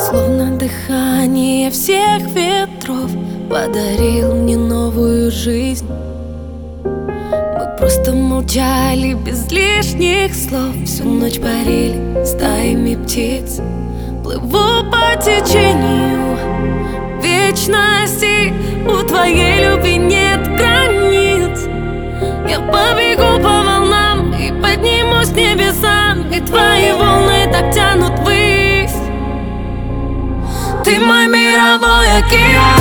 Словно дыхание всех ветров подарил мне новую жизнь. Мы просто молчали без лишних слов, всю ночь парили стаями птиц. Плыву по течению вечности, у твоей любви нет границ. Я побегу по волнам и поднимусь к небесам, и твои волны так тянут ввысь. Ты мой мировой океан.